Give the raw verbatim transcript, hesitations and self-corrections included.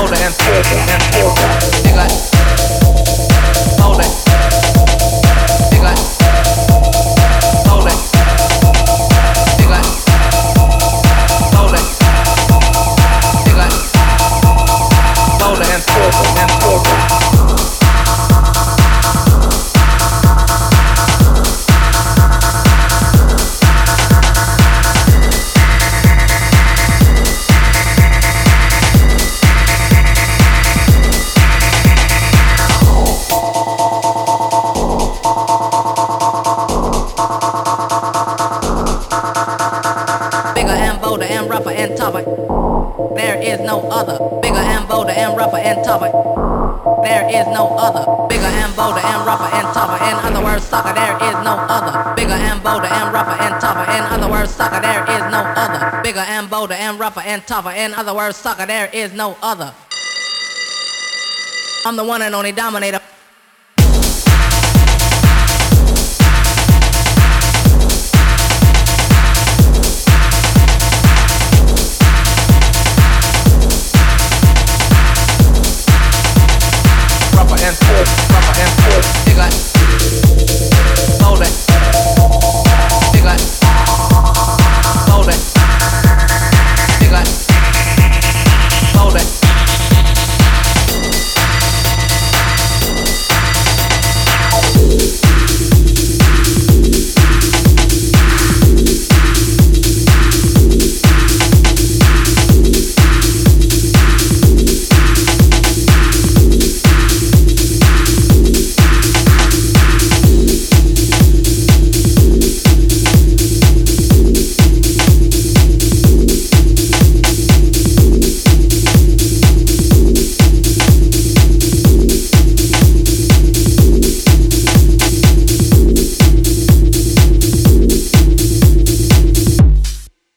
bolder and and bigger, bolder, bigger, bolder, bigger, bolder, bigger, bolder and and and tougher. There is no other. Bigger and bolder and rougher and tougher. There is no other. Bigger and bolder and rougher and tougher. In other words, sucker, there is no other. Bigger and bolder and rougher and tougher. In other words, sucker, there is no other. Bigger and bolder and rougher and tougher. In other words, sucker, there is no other. I'm the one and only dominator.